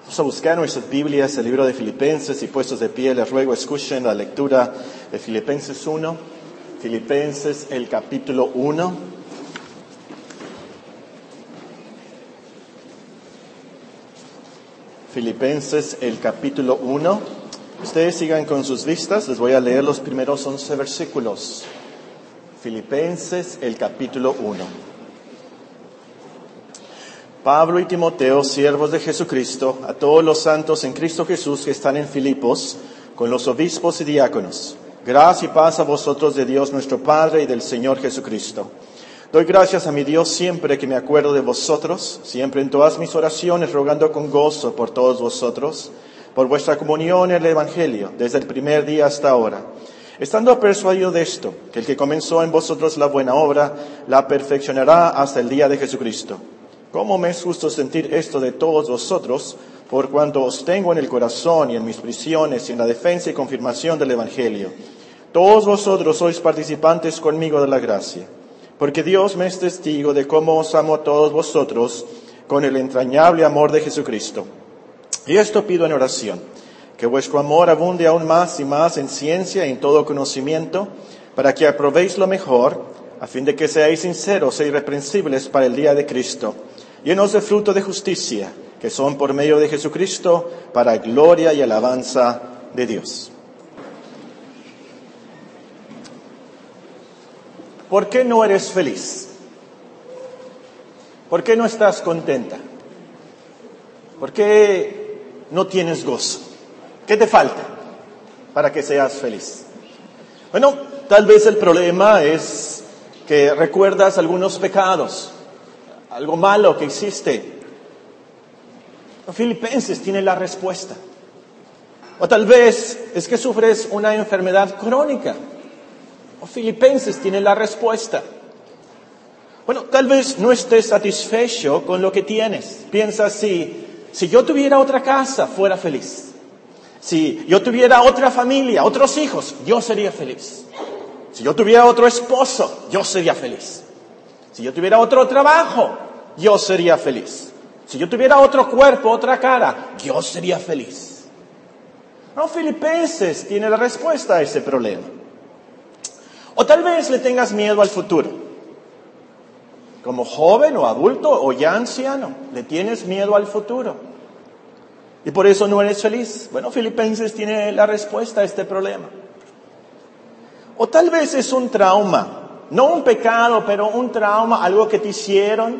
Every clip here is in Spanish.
Vamos a buscar nuestras Biblias, el libro de Filipenses, y puestos de pie, les ruego escuchen la lectura de Filipenses 1, Filipenses el capítulo 1. Filipenses el capítulo 1. Ustedes sigan con sus vistas, les voy a leer los primeros 11 versículos. Filipenses el capítulo 1. Pablo y Timoteo, siervos de Jesucristo, a todos los santos en Cristo Jesús que están en Filipos, con los obispos y diáconos. Gracia y paz a vosotros de Dios nuestro Padre y del Señor Jesucristo. Doy gracias a mi Dios siempre que me acuerdo de vosotros, siempre en todas mis oraciones, rogando con gozo por todos vosotros, por vuestra comunión en el Evangelio, desde el primer día hasta ahora. Estando persuadido de esto, que el que comenzó en vosotros la buena obra, la perfeccionará hasta el día de Jesucristo. ¿Cómo me es justo sentir esto de todos vosotros, por cuanto os tengo en el corazón y en mis prisiones y en la defensa y confirmación del Evangelio? Todos vosotros sois participantes conmigo de la gracia, porque Dios me es testigo de cómo os amo a todos vosotros con el entrañable amor de Jesucristo. Y esto pido en oración, que vuestro amor abunde aún más y más en ciencia y en todo conocimiento, para que aprobéis lo mejor, a fin de que seáis sinceros e irreprensibles para el día de Cristo, llenos de fruto de justicia, que son por medio de Jesucristo, para gloria y alabanza de Dios. ¿Por qué no eres feliz? ¿Por qué no estás contenta? ¿Por qué no tienes gozo? ¿Qué te falta para que seas feliz? Bueno, tal vez el problema es que recuerdas algunos pecados, algo malo que hiciste. Filipenses tiene la respuesta. O tal vez es que sufres una enfermedad crónica. Filipenses tiene la respuesta. Bueno, tal vez no estés satisfecho con lo que tienes. Piensa si yo tuviera otra casa, fuera feliz. Si yo tuviera otra familia, otros hijos, yo sería feliz. Si yo tuviera otro esposo, yo sería feliz. Si yo tuviera otro trabajo, yo sería feliz. Si yo tuviera otro cuerpo, otra cara, yo sería feliz. No, Filipenses tiene la respuesta a ese problema. O tal vez le tengas miedo al futuro. Como joven o adulto o ya anciano, le tienes miedo al futuro. Y por eso no eres feliz. Bueno, Filipenses tiene la respuesta a este problema. O tal vez es un trauma. No un pecado, pero un trauma, algo que te hicieron.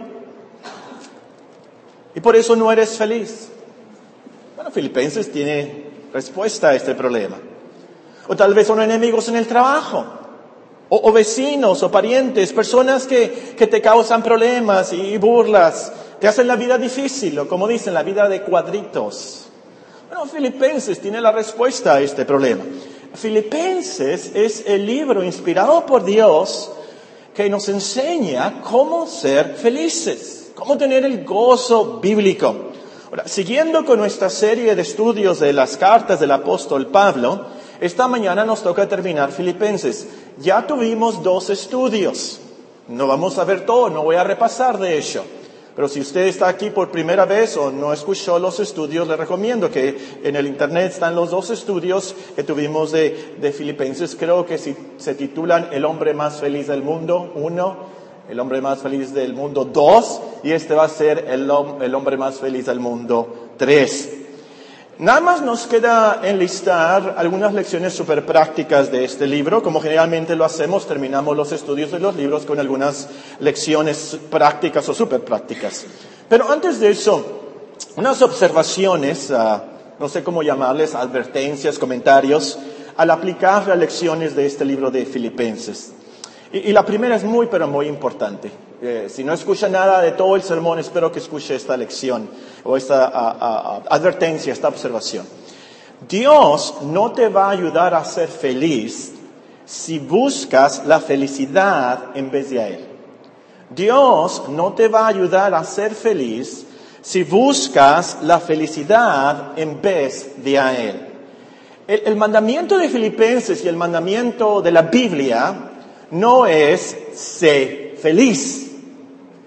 Y por eso no eres feliz. Bueno, Filipenses tiene respuesta a este problema. O tal vez son enemigos en el trabajo. O vecinos o parientes, personas que te causan problemas y burlas, te hacen la vida difícil, o como dicen, la vida de cuadritos. Bueno, Filipenses tiene la respuesta a este problema. Filipenses es el libro inspirado por Dios que nos enseña cómo ser felices, cómo tener el gozo bíblico. Ahora, siguiendo con nuestra serie de estudios de las cartas del apóstol Pablo, esta mañana nos toca terminar Filipenses. Ya tuvimos 2 estudios. No vamos a ver todo, no voy a repasar de ello. Pero si usted está aquí por primera vez o no escuchó los estudios, le recomiendo que en el internet están los 2 estudios que tuvimos de Filipenses. Creo que se titulan El hombre más feliz del mundo 1, El hombre más feliz del mundo 2, y este va a ser el hombre más feliz del mundo 3. Nada más nos queda enlistar algunas lecciones súper prácticas de este libro. Como generalmente lo hacemos, terminamos los estudios de los libros con algunas lecciones prácticas o súper prácticas. Pero antes de eso, unas observaciones, no sé cómo llamarles, advertencias, comentarios, al aplicar las lecciones de este libro de Filipenses. Y la primera es muy, pero muy importante. Si no escucha nada de todo el sermón, espero que escuche esta lección o esta advertencia, esta observación. Dios no te va a ayudar a ser feliz si buscas la felicidad en vez de a Él. Dios no te va a ayudar a ser feliz si buscas la felicidad en vez de a Él. El mandamiento de Filipenses y el mandamiento de la Biblia no es sé feliz.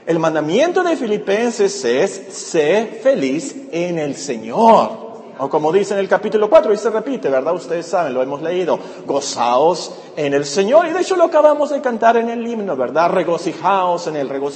El mandamiento de Filipenses es: sé feliz en el Señor. O como dice en el capítulo 4, y se repite, ¿verdad? Ustedes saben, lo hemos leído. Gozaos en el Señor. Y de hecho lo acabamos de cantar en el himno, ¿verdad? Regocijaos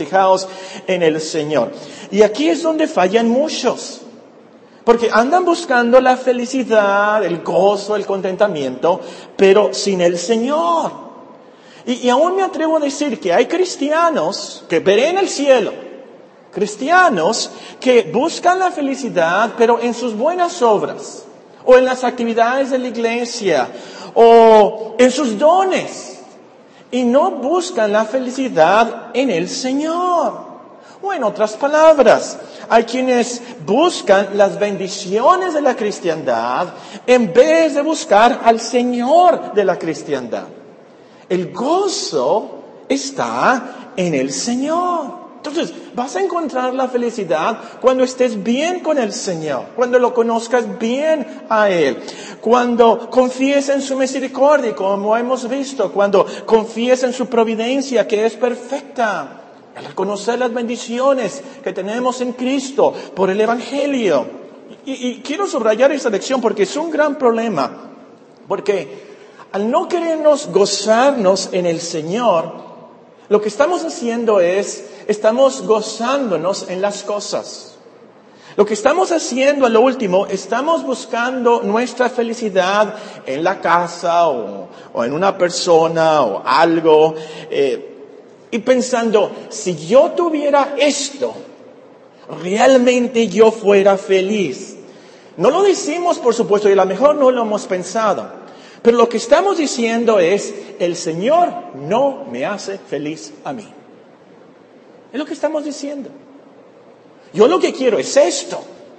en el Señor. Y aquí es donde fallan muchos. Porque andan buscando la felicidad, el gozo, el contentamiento, pero sin el Señor. Y aún me atrevo a decir que hay cristianos que veré en el cielo. Cristianos que buscan la felicidad, pero en sus buenas obras, o en las actividades de la iglesia, o en sus dones, y no buscan la felicidad en el Señor. O en otras palabras, hay quienes buscan las bendiciones de la cristiandad en vez de buscar al Señor de la cristiandad. El gozo está en el Señor. Entonces, vas a encontrar la felicidad cuando estés bien con el Señor, cuando lo conozcas bien a Él, cuando confíes en su misericordia, como hemos visto, cuando confíes en su providencia, que es perfecta, al reconocer las bendiciones que tenemos en Cristo por el Evangelio. Y quiero subrayar esta lección porque es un gran problema, porque al no querernos gozarnos en el Señor, lo que estamos haciendo es, estamos gozándonos en las cosas. Lo que estamos haciendo a lo último, estamos buscando nuestra felicidad en la casa o en una persona o algo, y pensando, si yo tuviera esto, realmente yo fuera feliz. No lo decimos, por supuesto, y a lo mejor no lo hemos pensado. Pero lo que estamos diciendo es, el Señor no me hace feliz a mí. Es lo que estamos diciendo. Yo lo que quiero es esto.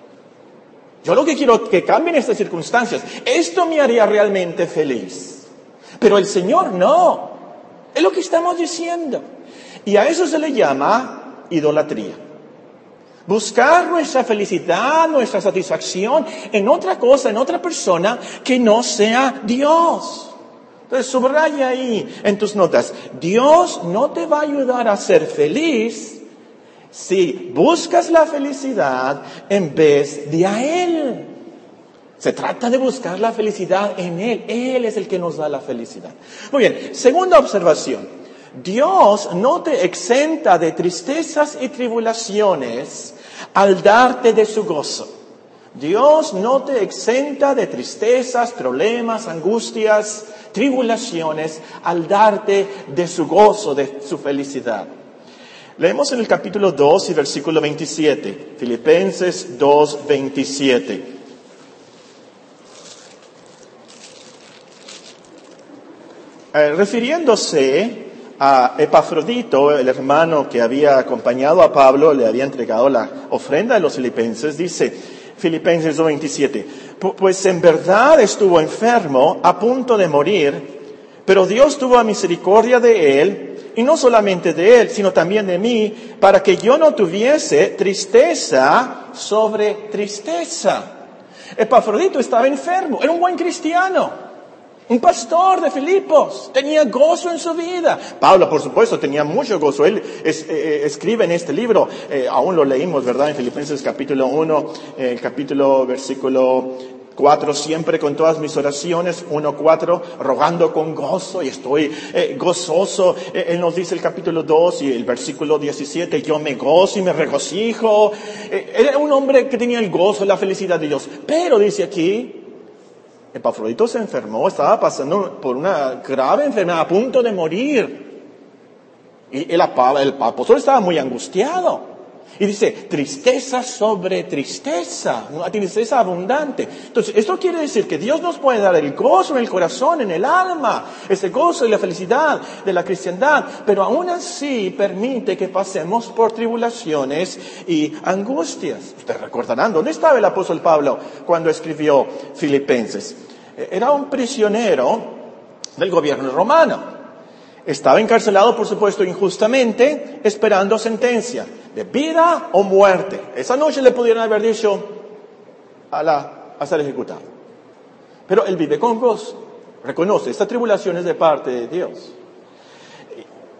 Yo lo que quiero que cambien estas circunstancias. Esto me haría realmente feliz. Pero el Señor no. Es lo que estamos diciendo. Y a eso se le llama idolatría. Buscar nuestra felicidad, nuestra satisfacción en otra cosa, en otra persona que no sea Dios. Entonces subraya ahí en tus notas, Dios no te va a ayudar a ser feliz si buscas la felicidad en vez de a Él. Se trata de buscar la felicidad en Él. Él es el que nos da la felicidad. Muy bien, segunda observación. Dios no te exenta de tristezas y tribulaciones al darte de su gozo. Dios no te exenta de tristezas, problemas, angustias, tribulaciones al darte de su gozo, de su felicidad. Leemos en el capítulo 2 y versículo 27, Filipenses 2, 27. Refiriéndose a Epafrodito, el hermano que había acompañado a Pablo, le había entregado la ofrenda de los filipenses, dice Filipenses 2:27, pues en verdad estuvo enfermo, a punto de morir, pero Dios tuvo misericordia de él, y no solamente de él, sino también de mí, para que yo no tuviese tristeza sobre tristeza. Epafrodito estaba enfermo, era un buen cristiano. Un pastor de Filipos, tenía gozo en su vida. Pablo, por supuesto, tenía mucho gozo. Él escribe en este libro, aún lo leímos, ¿verdad? En Filipenses capítulo 1, versículo 4, siempre con todas mis oraciones, 1:4, rogando con gozo y estoy gozoso. Él nos dice el capítulo 2 y el versículo 17, yo me gozo y me regocijo. Era un hombre que tenía el gozo, la felicidad de Dios. Pero dice aquí, Epafrodito se enfermó, estaba pasando por una grave enfermedad, a punto de morir. Y el apóstol estaba muy angustiado. Y dice, tristeza sobre tristeza, una tristeza abundante. Entonces, esto quiere decir que Dios nos puede dar el gozo en el corazón, en el alma, ese gozo y la felicidad de la cristiandad, pero aún así permite que pasemos por tribulaciones y angustias. Ustedes recordarán, ¿dónde estaba el apóstol Pablo cuando escribió Filipenses? Era un prisionero del gobierno romano. Estaba encarcelado, por supuesto, injustamente, esperando sentencia de vida o muerte. Esa noche le pudieron haber dicho a ser ejecutado. Pero él vive con gozo. Reconoce, esta tribulación es de parte de Dios.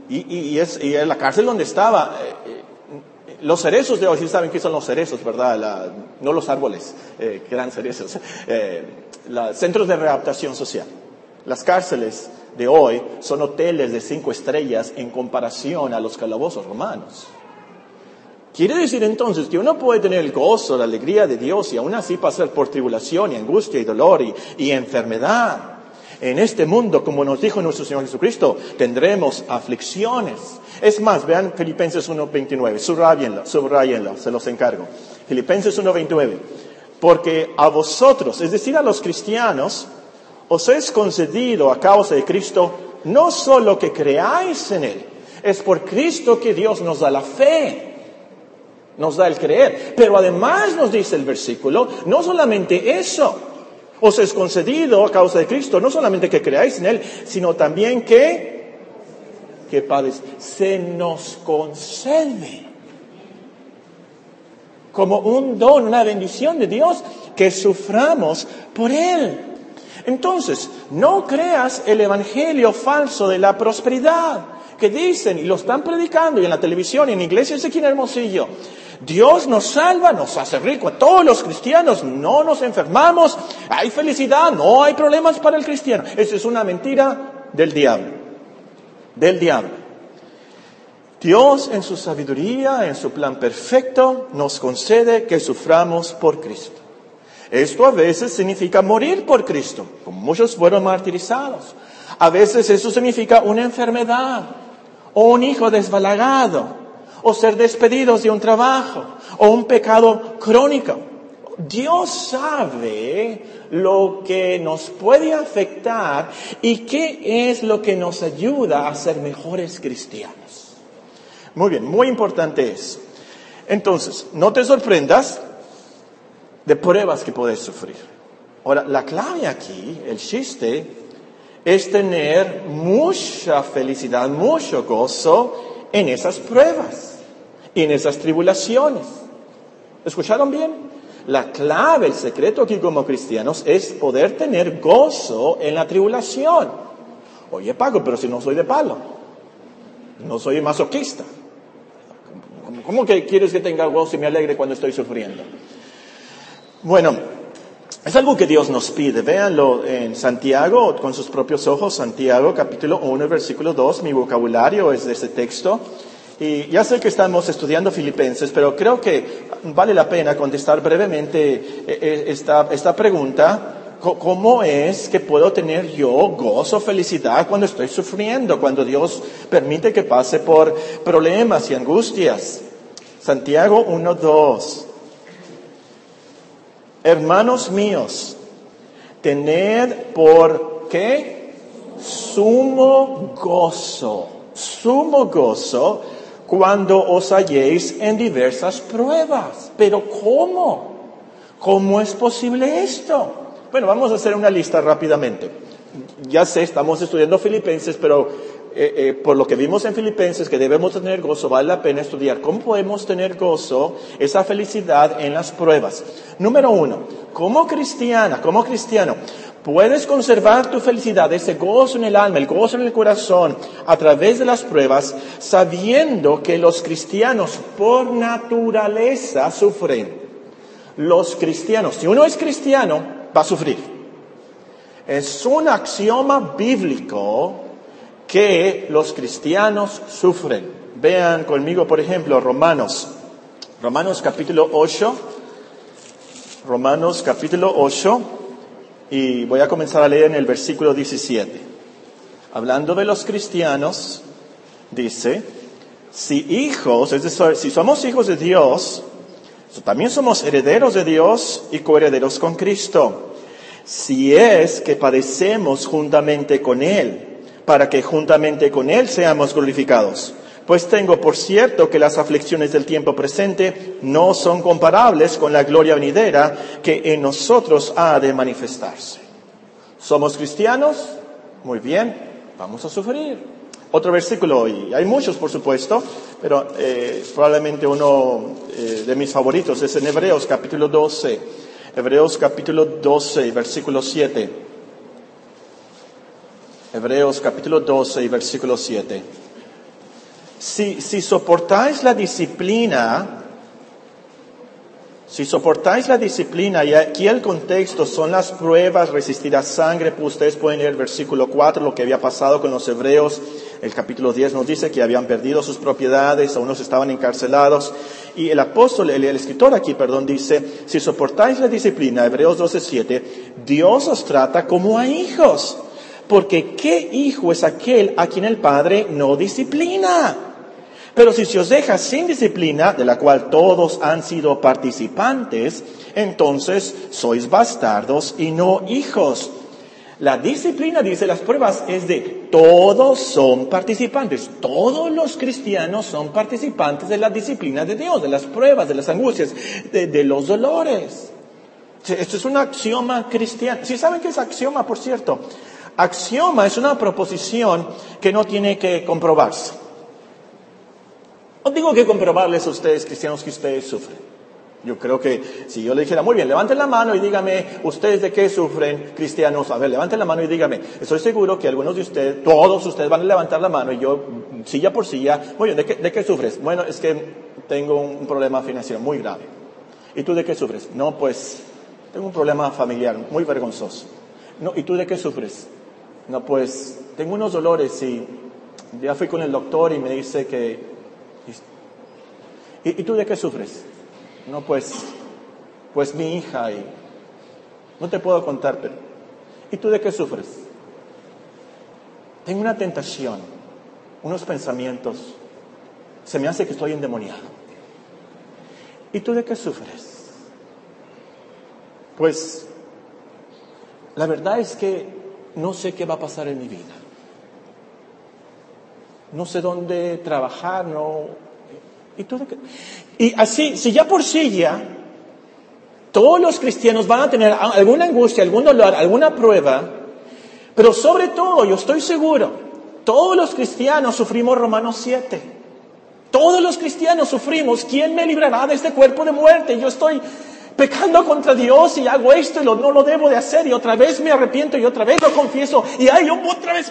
Y en la cárcel donde estaba, los cerezos de hoy, sí saben qué son los cerezos, ¿verdad? No los árboles, que dan cerezos. Los centros de readaptación social. Las cárceles de hoy son hoteles de 5 estrellas en comparación a los calabozos romanos. Quiere decir entonces que uno puede tener el gozo, la alegría de Dios y aún así pasar por tribulación y angustia y dolor y enfermedad. En este mundo, como nos dijo nuestro Señor Jesucristo, tendremos aflicciones. Es más, vean Filipenses 1:29, subrayenlo, se los encargo. Filipenses 1:29. Porque a vosotros, es decir, a los cristianos, os es concedido a causa de Cristo no solo que creáis en Él, es por Cristo que Dios nos da la fe. Nos da el creer. Pero además nos dice el versículo, no solamente eso, os es concedido a causa de Cristo, no solamente que creáis en Él, sino también que se nos concede como un don, una bendición de Dios, que suframos por Él. Entonces, no creas el evangelio falso de la prosperidad, que dicen, y lo están predicando, y en la televisión, y en iglesias aquí en Hermosillo. Dios nos salva, nos hace rico. A todos los cristianos no nos enfermamos, hay felicidad, no hay problemas para el cristiano. Esa es una mentira del diablo. Del diablo. Dios en su sabiduría, en su plan perfecto, nos concede que suframos por Cristo. Esto a veces significa morir por Cristo, como muchos fueron martirizados. A veces eso significa una enfermedad, o un hijo desbalagado, o ser despedidos de un trabajo, o un pecado crónico. Dios sabe lo que nos puede afectar y qué es lo que nos ayuda a ser mejores cristianos. Muy bien, muy importante eso. Entonces, no te sorprendas de pruebas que puedes sufrir. Ahora, la clave aquí, el chiste, es tener mucha felicidad, mucho gozo en esas pruebas y en esas tribulaciones. ¿Escucharon bien? La clave, el secreto aquí como cristianos es poder tener gozo en la tribulación. Oye, Paco, pero si no soy de palo, no soy masoquista. ¿Cómo que quieres que tenga gozo y me alegre cuando estoy sufriendo? Bueno, es algo que Dios nos pide. Véanlo en Santiago, con sus propios ojos. Santiago, capítulo 1, versículo 2. Mi vocabulario es de ese texto. Y ya sé que estamos estudiando Filipenses, pero creo que vale la pena contestar brevemente esta pregunta. ¿Cómo es que puedo tener yo gozo, felicidad cuando estoy sufriendo, cuando Dios permite que pase por problemas y angustias? Santiago 1:2. Hermanos míos, tened por ¿qué? Sumo gozo cuando os halléis en diversas pruebas. Pero ¿cómo? ¿Cómo es posible esto? Bueno, vamos a hacer una lista rápidamente. Ya sé, estamos estudiando Filipenses, pero por lo que vimos en Filipenses, que debemos tener gozo, vale la pena estudiar cómo podemos tener gozo, esa felicidad en las pruebas. Número 1, como cristiano, puedes conservar tu felicidad, ese gozo en el alma, el gozo en el corazón, a través de las pruebas, sabiendo que los cristianos por naturaleza sufren. Los cristianos, si uno es cristiano, va a sufrir. Es un axioma bíblico que los cristianos sufren. Vean conmigo, por ejemplo, Romanos capítulo 8, y voy a comenzar a leer en el versículo 17. Hablando de los cristianos, dice, si somos hijos de Dios, también somos herederos de Dios y coherederos con Cristo. Si es que padecemos juntamente con Él, para que juntamente con Él seamos glorificados. Pues tengo por cierto que las aflicciones del tiempo presente no son comparables con la gloria venidera que en nosotros ha de manifestarse. ¿Somos cristianos? Muy bien, vamos a sufrir. Otro versículo, y hay muchos por supuesto, pero probablemente uno de mis favoritos es en Hebreos capítulo 12. Hebreos capítulo 12, versículo 7. Hebreos capítulo 12 y versículo 7. Si soportáis la disciplina, y aquí el contexto son las pruebas, resistir a sangre, pues ustedes pueden leer el versículo 4, lo que había pasado con los hebreos. El capítulo 10 nos dice que habían perdido sus propiedades, unos estaban encarcelados. Y el escritor aquí, dice, si soportáis la disciplina, Hebreos 12:7, Dios os trata como a hijos. Porque ¿qué hijo es aquel a quien el Padre no disciplina? Pero si se os deja sin disciplina, de la cual todos han sido participantes, entonces sois bastardos y no hijos. La disciplina, dice las pruebas, es de todos son participantes. Todos los cristianos son participantes de la disciplina de Dios, de las pruebas, de las angustias, de los dolores. Esto es un axioma cristiano. ¿Sí saben qué es axioma, por cierto? Axioma es una proposición que no tiene que comprobarse. No digo que comprobarles a ustedes, cristianos, que ustedes sufren. Yo creo que si yo le dijera, muy bien, levanten la mano y dígame, ¿ustedes de qué sufren, cristianos? A ver, levanten la mano y dígame. Estoy seguro que algunos de ustedes, todos ustedes van a levantar la mano y yo, silla por silla, muy bien, ¿de qué sufres? Bueno, es que tengo un problema financiero muy grave. ¿Y tú de qué sufres? No, pues, tengo un problema familiar muy vergonzoso. No, ¿y tú de qué sufres? No, pues, tengo unos dolores y ya fui con el doctor y me dice que... ¿Y tú de qué sufres? No, pues mi hija y... No te puedo contar, pero... ¿Y tú de qué sufres? Tengo una tentación, unos pensamientos. Se me hace que estoy endemoniado. ¿Y tú de qué sufres? Pues, la verdad es que no sé qué va a pasar en mi vida. No sé dónde trabajar, no... ¿Y tú de qué? Y así, si ya por silla, todos los cristianos van a tener alguna angustia, algún dolor, alguna prueba, pero sobre todo, yo estoy seguro, todos los cristianos sufrimos Romanos 7. Todos los cristianos sufrimos, ¿quién me librará de este cuerpo de muerte? Yo estoy pecando contra Dios y hago esto y no lo debo de hacer y otra vez me arrepiento y otra vez lo confieso y yo otra vez...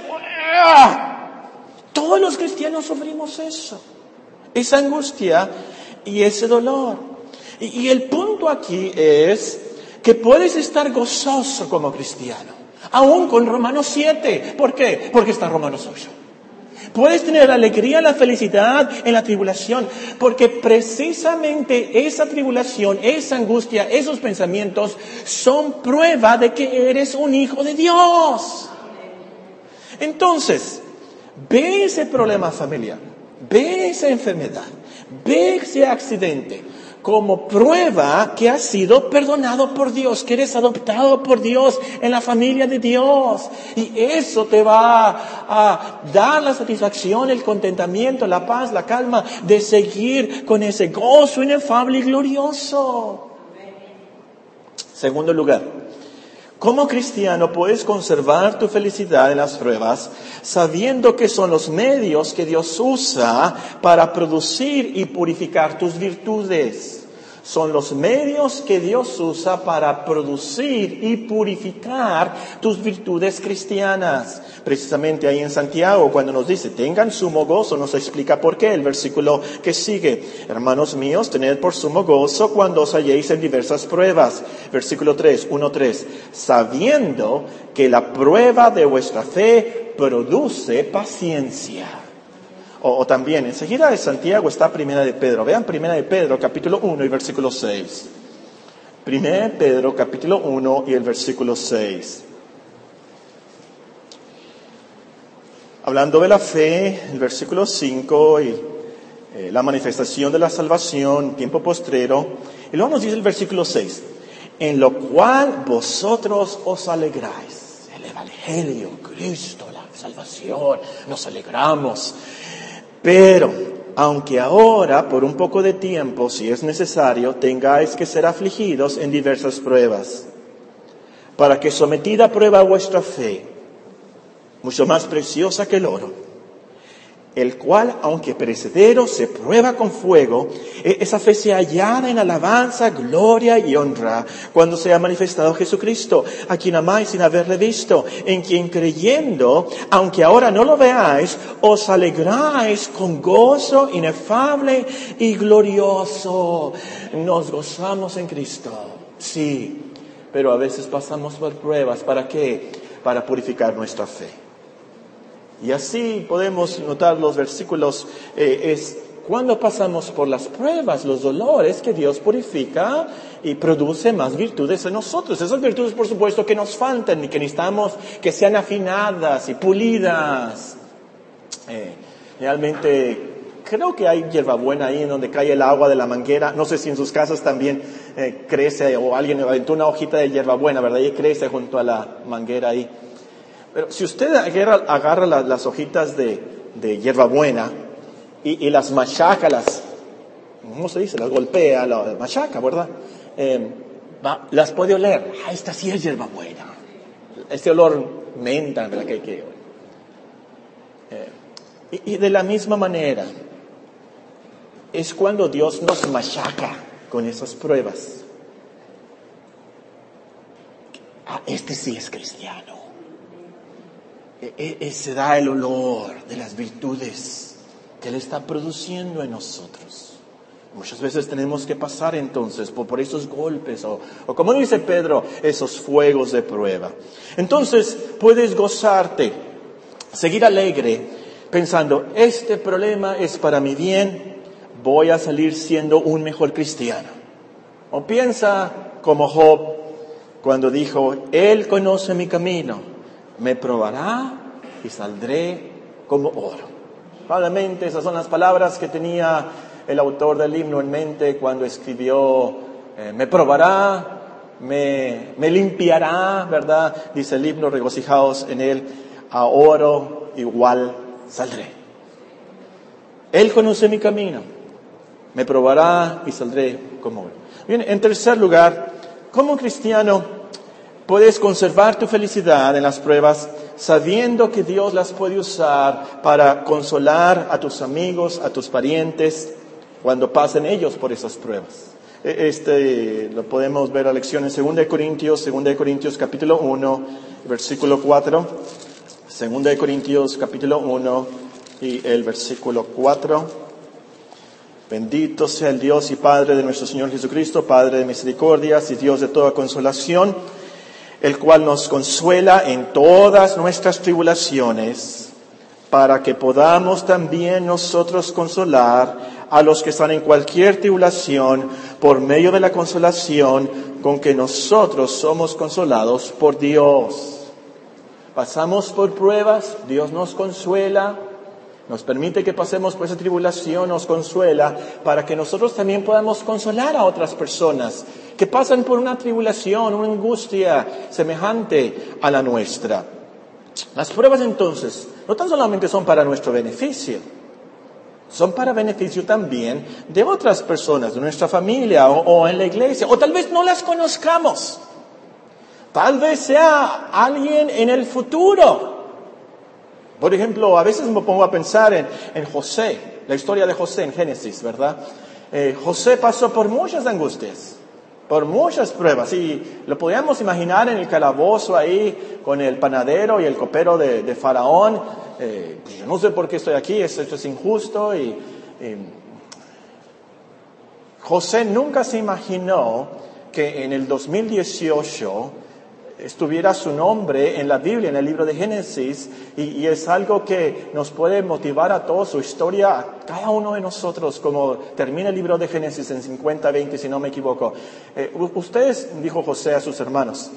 Todos los cristianos sufrimos eso. Esa angustia y ese dolor. Y el punto aquí es que puedes estar gozoso como cristiano, aún con Romanos 7. ¿Por qué? Porque está Romanos 8. Puedes tener la alegría, la felicidad en la tribulación, porque precisamente esa tribulación, esa angustia, esos pensamientos son prueba de que eres un hijo de Dios. Entonces, ve ese problema familiar, ve esa enfermedad, ve ese accidente como prueba que has sido perdonado por Dios, que eres adoptado por Dios en la familia de Dios. Y eso te va a dar la satisfacción, el contentamiento, la paz, la calma de seguir con ese gozo inefable y glorioso. Segundo lugar, como cristiano puedes conservar tu felicidad en las pruebas sabiendo que son los medios que Dios usa para producir y purificar tus virtudes. Son los medios que Dios usa para producir y purificar tus virtudes cristianas. Precisamente ahí en Santiago, cuando nos dice, tengan sumo gozo, nos explica por qué. El versículo que sigue, hermanos míos, tened por sumo gozo cuando os halléis en diversas pruebas. Versículo 3, 1:3, sabiendo que la prueba de vuestra fe produce paciencia. O también, enseguida de Santiago está Primera de Pedro. Vean Primera de Pedro, capítulo 1 y versículo 6. Primera de Pedro, capítulo 1 y el versículo 6. Hablando de la fe, el versículo 5 y la manifestación de la salvación, tiempo postrero. Y luego nos dice el versículo 6. En lo cual vosotros os alegráis. El Evangelio, Cristo, la salvación, nos alegramos. Pero, aunque ahora, por un poco de tiempo, si es necesario, tengáis que ser afligidos en diversas pruebas, para que sometida a prueba vuestra fe, mucho más preciosa que el oro, el cual, aunque perecedero, se prueba con fuego, esa fe sea hallada en alabanza, gloria y honra, cuando sea manifestado Jesucristo, a quien amáis sin haberle visto, en quien creyendo, aunque ahora no lo veáis, os alegráis con gozo inefable y glorioso. Nos gozamos en Cristo, sí, pero a veces pasamos por pruebas. ¿Para qué? Para purificar nuestra fe. Y así podemos notar los versículos, es cuando pasamos por las pruebas, los dolores, que Dios purifica y produce más virtudes en nosotros. Esas virtudes, por supuesto, que nos faltan y que necesitamos que sean afinadas y pulidas. Realmente creo que hay hierbabuena ahí en donde cae el agua de la manguera. No sé si en sus casas también crece, o alguien aventó una hojita de hierbabuena, ¿verdad? Y crece junto a la manguera ahí. Pero si usted agarra las hojitas de hierbabuena y las machaca, ¿cómo se dice? Las golpea, las machaca, ¿verdad? Las puede oler. Esta sí es hierbabuena. Este olor menta, ¿verdad? Y de la misma manera, es cuando Dios nos machaca con esas pruebas. Este sí es cristiano. Se da el olor de las virtudes que Él está produciendo en nosotros. Muchas veces tenemos que pasar entonces por esos golpes o como dice Pedro, esos fuegos de prueba. Entonces puedes gozarte, seguir alegre, pensando, este problema es para mi bien, voy a salir siendo un mejor cristiano. O piensa como Job cuando dijo, Él conoce mi camino, me probará y saldré como oro. Probablemente esas son las palabras que tenía el autor del himno en mente cuando escribió, me probará, me limpiará, ¿verdad? Dice el himno, regocijaos en Él, a oro igual saldré. Él conoce mi camino, me probará y saldré como oro. Bien, en tercer lugar, como cristiano, puedes conservar tu felicidad en las pruebas sabiendo que Dios las puede usar para consolar a tus amigos, a tus parientes, cuando pasen ellos por esas pruebas. Lo podemos ver a lección en 2 Corintios capítulo 1, versículo 4. 2 Corintios capítulo 1 y el versículo 4. Bendito sea el Dios y Padre de nuestro Señor Jesucristo, Padre de misericordias y Dios de toda consolación, el cual nos consuela en todas nuestras tribulaciones, para que podamos también nosotros consolar a los que están en cualquier tribulación por medio de la consolación con que nosotros somos consolados por Dios. Pasamos por pruebas, Dios nos consuela, nos permite que pasemos por esa tribulación, nos consuela, para que nosotros también podamos consolar a otras personas que pasan por una tribulación, una angustia semejante a la nuestra. Las pruebas entonces no tan solamente son para nuestro beneficio, son para beneficio también de otras personas, de nuestra familia o en la iglesia, o tal vez no las conozcamos. Tal vez sea alguien en el futuro. Por ejemplo, a veces me pongo a pensar en José, la historia de José en Génesis, ¿verdad? José pasó por muchas angustias, por muchas pruebas, y lo podíamos imaginar en el calabozo ahí con el panadero y el copero de Faraón. Yo no sé por qué estoy aquí, esto es injusto. José nunca se imaginó que en el 2018 estuviera su nombre en la Biblia, en el libro de Génesis, y es algo que nos puede motivar a todos, su historia, a cada uno de nosotros, como termina el libro de Génesis en 50-20, si no me equivoco. Ustedes, dijo José a sus hermanos,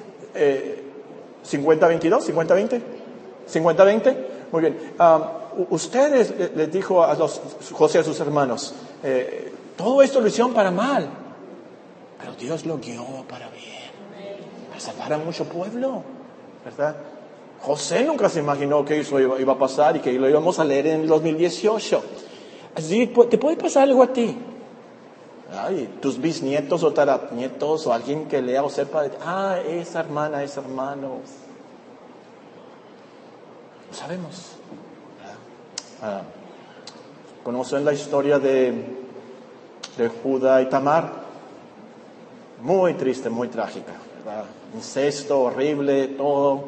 50-22, 50-20, 50-20, muy bien. Ustedes, les dijo José a sus hermanos, todo esto lo hicieron para mal, pero Dios lo guió para bien, para salvar a mucho pueblo, ¿verdad? José nunca se imaginó que eso iba a pasar y que lo íbamos a leer en el 2018. Así te puede pasar algo a ti. Ay, tus bisnietos o tataranietos o alguien que lea o sepa, esa hermana, ese hermano. Lo sabemos, ¿verdad? ¿Conocen la historia de Judá y Tamar? Muy triste, muy trágica, ¿verdad? Incesto, horrible, todo.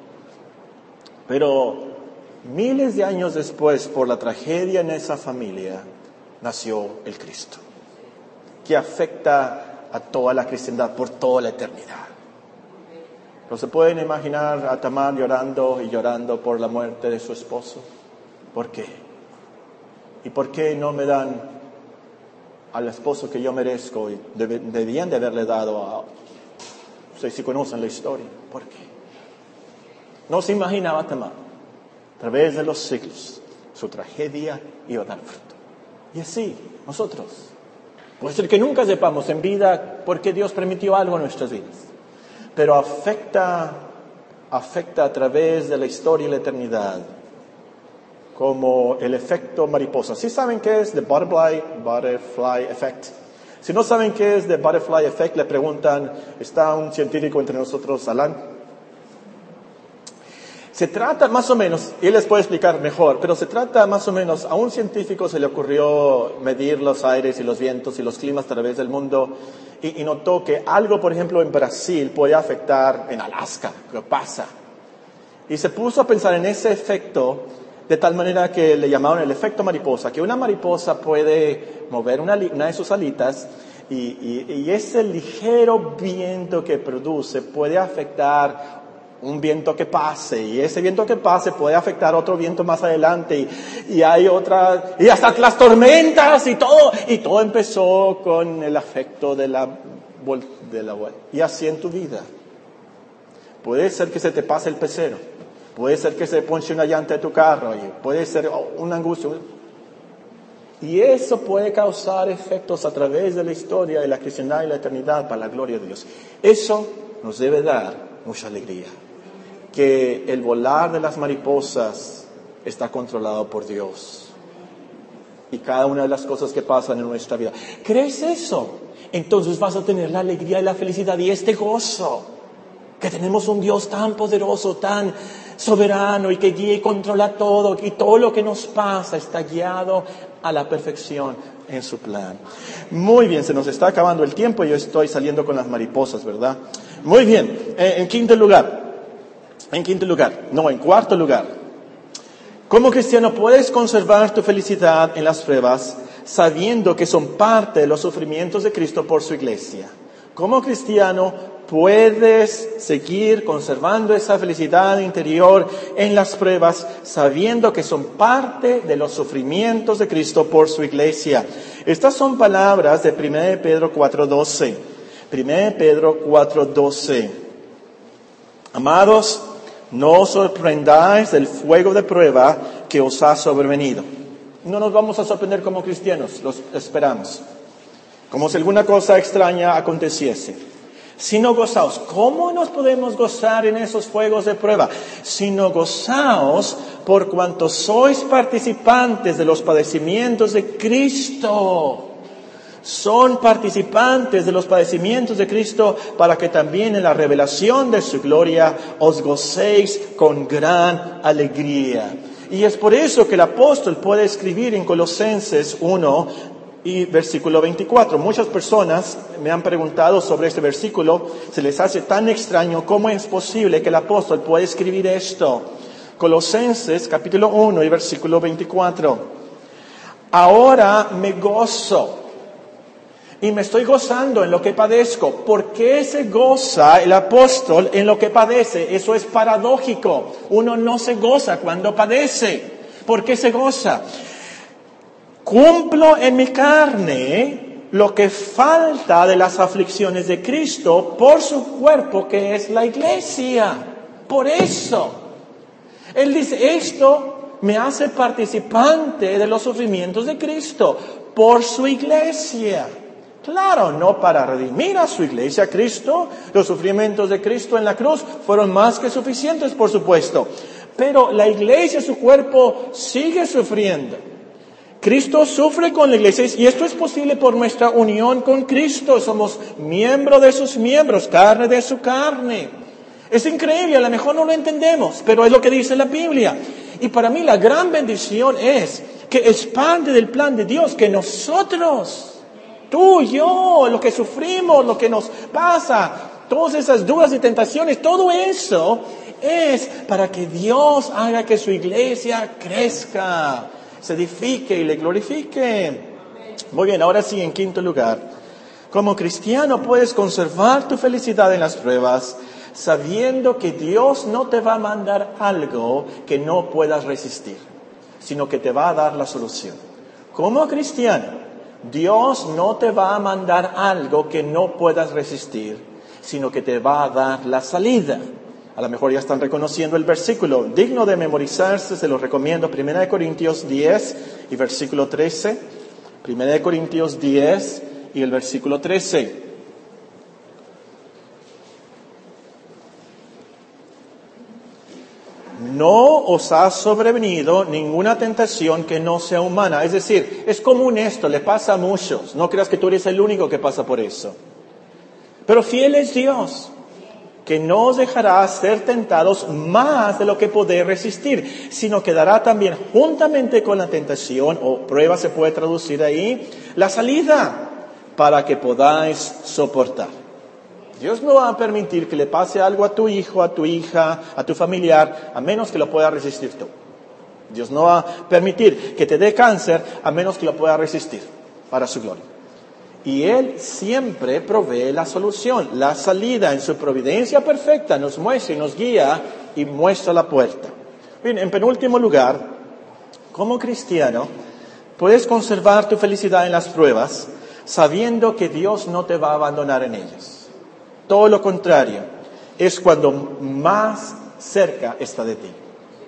Pero miles de años después, por la tragedia en esa familia, nació el Cristo, que afecta a toda la cristiandad por toda la eternidad. ¿No se pueden imaginar a Tamar llorando y llorando por la muerte de su esposo? ¿Por qué? ¿Y por qué no me dan al esposo que yo merezco y debían de haberle dado a... No sé si conocen la historia. ¿Por qué? No se imaginaba Tamar. A través de los siglos, su tragedia iba a dar fruto. Y así, nosotros. Puede ser que nunca sepamos en vida por qué Dios permitió algo en nuestras vidas. Pero afecta a través de la historia y la eternidad, como el efecto mariposa. ¿Sí saben qué es the butterfly effect? Si no saben qué es the butterfly effect, le preguntan, está un científico entre nosotros, Alan. Se trata más o menos, y él les puede explicar mejor, pero se trata más o menos, a un científico se le ocurrió medir los aires y los vientos y los climas a través del mundo y notó que algo, por ejemplo, en Brasil puede afectar en Alaska, ¿qué pasa? Y se puso a pensar en ese efecto de tal manera que le llamaron el efecto mariposa, que una mariposa puede mover una de sus alitas y ese ligero viento que produce puede afectar un viento que pase, y ese viento que pase puede afectar otro viento más adelante, y hay otra, y hasta las tormentas, y todo empezó con el afecto de la y así en tu vida. Puede ser que se te pase el pecero, puede ser que se ponche una llanta de tu carro, y puede ser una angustia, y eso puede causar efectos a través de la historia de la cristiandad y la eternidad para la gloria de Dios. Eso nos debe dar mucha alegría. Que el volar de las mariposas está controlado por Dios. Y cada una de las cosas que pasan en nuestra vida. ¿Crees eso? Entonces vas a tener la alegría y la felicidad y este gozo. Que tenemos un Dios tan poderoso, tan soberano y que guía y controla todo. Y todo lo que nos pasa está guiado a la perfección en su plan. Muy bien, se nos está acabando el tiempo y yo estoy saliendo con las mariposas, ¿verdad? Muy bien, en cuarto lugar, como cristiano puedes conservar tu felicidad en las pruebas sabiendo que son parte de los sufrimientos de Cristo por su iglesia. Como cristiano puedes seguir conservando esa felicidad interior en las pruebas sabiendo que son parte de los sufrimientos de Cristo por su iglesia. Estas son palabras de 1 Pedro 4:12. 1 Pedro 4:12. Amados, no os sorprendáis del fuego de prueba que os ha sobrevenido. No nos vamos a sorprender como cristianos, los esperamos. Como si alguna cosa extraña aconteciese. Sino gozaos. ¿Cómo nos podemos gozar en esos fuegos de prueba? Sino gozaos por cuanto sois participantes de los padecimientos de Cristo. Son participantes de los padecimientos de Cristo para que también en la revelación de su gloria os gocéis con gran alegría. Y es por eso que el apóstol puede escribir en Colosenses 1 y versículo 24. Muchas personas me han preguntado sobre este versículo, se les hace tan extraño, ¿cómo es posible que el apóstol pueda escribir esto? Colosenses capítulo 1 y versículo 24. Ahora me gozo. Y me estoy gozando en lo que padezco. ¿Por qué se goza el apóstol en lo que padece? Eso es paradójico. Uno no se goza cuando padece. ¿Por qué se goza? Cumplo en mi carne lo que falta de las aflicciones de Cristo por su cuerpo que es la iglesia. Por eso. Él dice, esto me hace participante de los sufrimientos de Cristo por su iglesia. Claro, no para redimir a su iglesia, Cristo, los sufrimientos de Cristo en la cruz fueron más que suficientes, por supuesto. Pero la iglesia, su cuerpo, sigue sufriendo. Cristo sufre con la iglesia y esto es posible por nuestra unión con Cristo. Somos miembros de sus miembros, carne de su carne. Es increíble, a lo mejor no lo entendemos, pero es lo que dice la Biblia. Y para mí la gran bendición es que es parte del plan de Dios que nosotros, tú, yo, lo que sufrimos, lo que nos pasa, todas esas dudas y tentaciones, todo eso es para que Dios haga que su iglesia crezca, se edifique y le glorifique. Muy bien, ahora sí, en quinto lugar, como cristiano puedes conservar tu felicidad en las pruebas, sabiendo que Dios no te va a mandar algo que no puedas resistir, sino que te va a dar la solución. Como cristiano, Dios no te va a mandar algo que no puedas resistir, sino que te va a dar la salida. A lo mejor ya están reconociendo el versículo, digno de memorizarse, se los recomiendo, 1 Corintios 10 y versículo 13. 1 Corintios 10 y el versículo 13. No os ha sobrevenido ninguna tentación que no sea humana. Es decir, es común esto, le pasa a muchos. No creas que tú eres el único que pasa por eso. Pero fiel es Dios, que no os dejará ser tentados más de lo que podéis resistir, sino que dará también juntamente con la tentación, o prueba se puede traducir ahí, la salida para que podáis soportar. Dios no va a permitir que le pase algo a tu hijo, a tu hija, a tu familiar, a menos que lo puedas resistir tú. Dios no va a permitir que te dé cáncer, a menos que lo puedas resistir, para su gloria. Y Él siempre provee la solución, la salida en su providencia perfecta, nos muestra y nos guía y muestra la puerta. Bien, en penúltimo lugar, como cristiano, puedes conservar tu felicidad en las pruebas, sabiendo que Dios no te va a abandonar en ellas. Todo lo contrario, es cuando más cerca está de ti.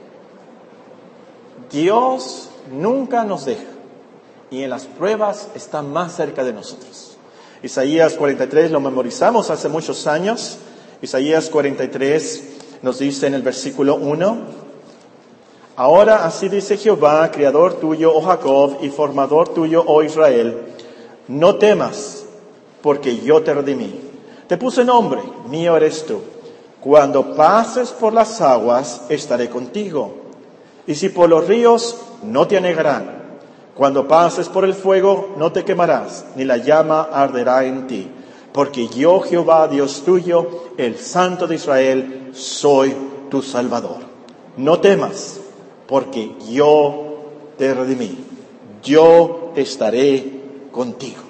Dios nunca nos deja y en las pruebas está más cerca de nosotros. Isaías 43 lo memorizamos hace muchos años. Isaías 43 nos dice en el versículo 1, ahora así dice Jehová, creador tuyo, oh Jacob, y formador tuyo, oh Israel, no temas, porque yo te redimí. Te puse nombre, mío eres tú. Cuando pases por las aguas, estaré contigo. Y si por los ríos, no te anegarán. Cuando pases por el fuego, no te quemarás, ni la llama arderá en ti. Porque yo, Jehová, Dios tuyo, el Santo de Israel, soy tu Salvador. No temas, porque yo te redimí. Yo estaré contigo.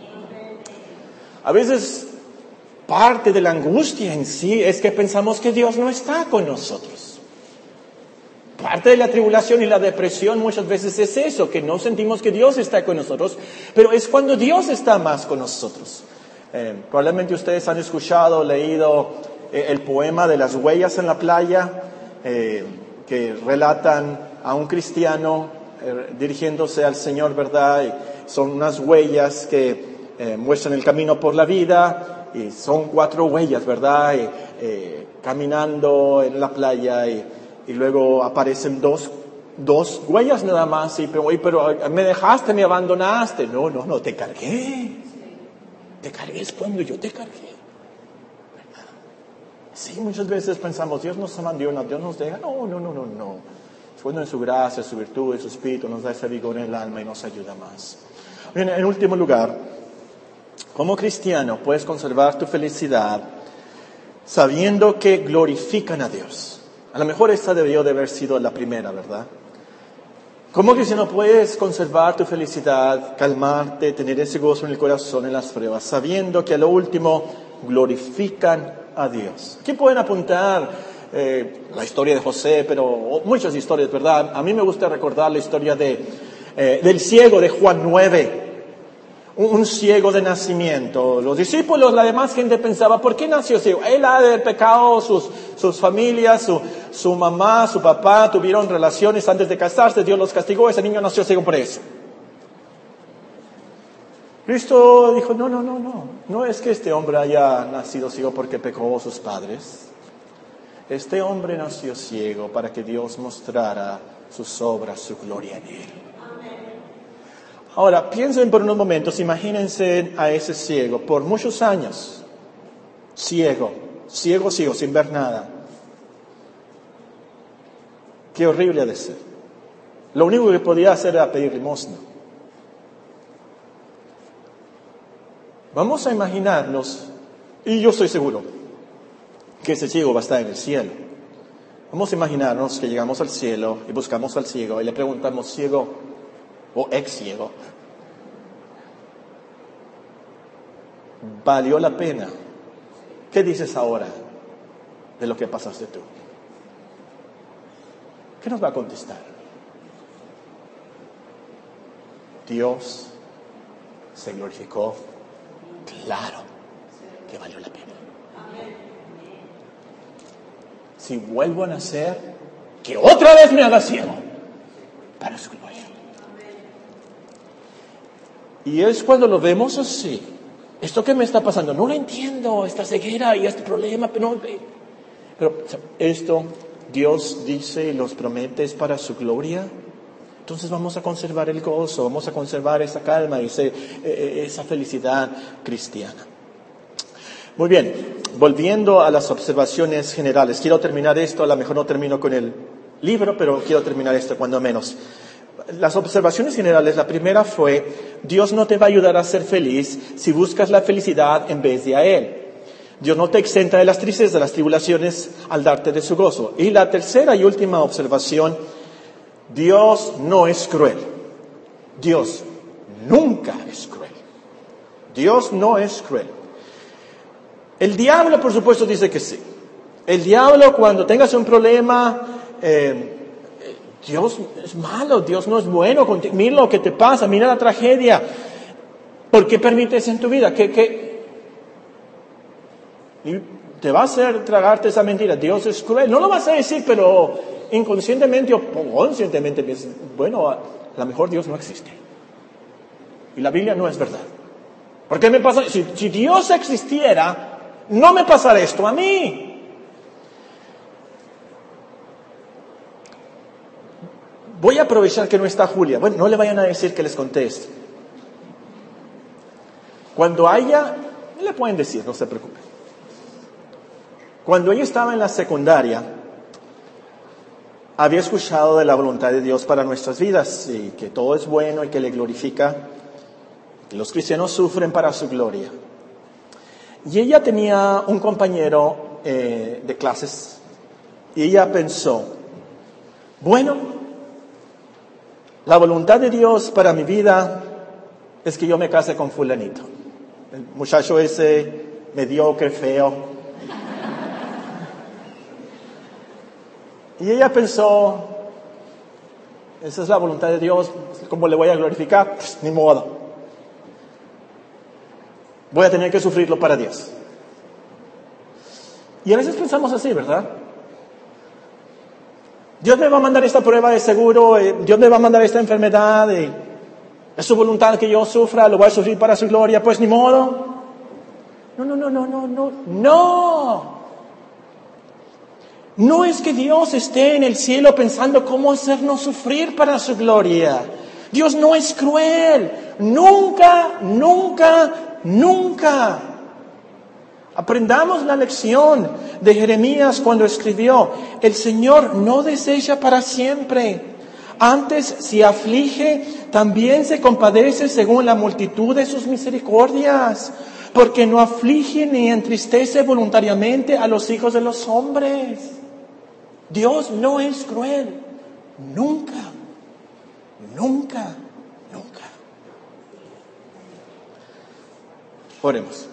A veces, parte de la angustia en sí es que pensamos que Dios no está con nosotros. Parte de la tribulación y la depresión muchas veces es eso, que no sentimos que Dios está con nosotros, pero es cuando Dios está más con nosotros. Probablemente ustedes han escuchado, leído el poema de las huellas en la playa, que relatan a un cristiano dirigiéndose al Señor, ¿verdad? Y son unas huellas que muestran el camino por la vida. Y son 4 huellas, ¿verdad? Caminando en la playa y luego aparecen dos huellas nada más. Pero me dejaste, me abandonaste. No, te cargué. Te cargué es cuando yo te cargué. ¿Verdad? Sí, muchas veces pensamos, Dios nos abandona, Dios nos deja. No. Es cuando en su gracia, su virtud, su espíritu nos da ese vigor en el alma y nos ayuda más. Bien, en último lugar, como cristiano puedes conservar tu felicidad sabiendo que glorifican a Dios. A lo mejor esta debió de haber sido la primera, ¿verdad? Como cristiano puedes conservar tu felicidad, calmarte, tener ese gozo en el corazón en las pruebas, sabiendo que a lo último glorifican a Dios. Aquí pueden apuntar la historia de José, pero muchas historias, ¿verdad? A mí me gusta recordar la historia del ciego de Juan 9. Un ciego de nacimiento. Los discípulos, la demás gente pensaba, ¿por qué nació ciego? Él ha de haber pecado, sus familias, su mamá, su papá tuvieron relaciones antes de casarse, Dios los castigó, ese niño nació ciego por eso. Cristo dijo, no es que este hombre haya nacido ciego porque pecó sus padres. Este hombre nació ciego para que Dios mostrara sus obras, su gloria en él. Ahora, piensen por unos momentos, imagínense a ese ciego por muchos años, ciego, sin ver nada. Qué horrible ha de ser. Lo único que podía hacer era pedir limosna. Vamos a imaginarnos, y yo estoy seguro que ese ciego va a estar en el cielo. Vamos a imaginarnos que llegamos al cielo y buscamos al ciego y le preguntamos, ciego o ex ciego, ¿valió la pena? ¿Qué dices ahora de lo que pasaste tú? ¿Qué nos va a contestar? Dios se glorificó. Claro que valió la pena. Si vuelvo a nacer, que otra vez me haga ciego para su gloria. Y es cuando lo vemos así. Esto que me está pasando, no lo entiendo, esta ceguera y este problema, pero esto Dios dice y los promete es para su gloria. Entonces vamos a conservar el gozo, vamos a conservar esa calma y esa felicidad cristiana. Muy bien, volviendo a las observaciones generales. Quiero terminar esto, a lo mejor no termino con el libro, pero quiero terminar esto cuando menos. Las observaciones generales, la primera fue, Dios no te va a ayudar a ser feliz si buscas la felicidad en vez de a Él. Dios no te exenta de las tristezas, de las tribulaciones al darte de su gozo. Y la tercera y última observación, Dios no es cruel. Dios nunca es cruel. Dios no es cruel. El diablo, por supuesto, dice que sí. El diablo, cuando tengas un problema, Dios es malo, Dios no es bueno contigo. Mira lo que te pasa, mira la tragedia. ¿Por qué permites en tu vida? Y te va a hacer tragarte esa mentira. Dios es cruel. No lo vas a decir, pero inconscientemente o conscientemente piensas, bueno, a lo mejor Dios no existe. Y la Biblia no es verdad. ¿Por qué me pasa? Si Dios existiera, no me pasará esto a mí. Voy a aprovechar que no está Julia. Bueno, no le vayan a decir que les conteste. Cuando le pueden decir, no se preocupen. Cuando ella estaba en la secundaria, había escuchado de la voluntad de Dios para nuestras vidas y que todo es bueno y que le glorifica, que los cristianos sufren para su gloria. Y ella tenía un compañero de clases y ella pensó, bueno, la voluntad de Dios para mi vida es que yo me case con fulanito. El muchacho ese mediocre, feo. Y ella pensó, esa es la voluntad de Dios, ¿cómo le voy a glorificar? Pues, ni modo. Voy a tener que sufrirlo para Dios. Y a veces pensamos así, ¿verdad? Dios me va a mandar esta prueba de seguro, Dios me va a mandar esta enfermedad, es su voluntad que yo sufra, lo voy a sufrir para su gloria, pues ni modo. No. No es que Dios esté en el cielo pensando cómo hacernos sufrir para su gloria. Dios no es cruel. Nunca. Aprendamos la lección de Jeremías cuando escribió, el Señor no desecha para siempre. Antes, si aflige, también se compadece según la multitud de sus misericordias, porque no aflige ni entristece voluntariamente a los hijos de los hombres. Dios no es cruel. Nunca. Oremos.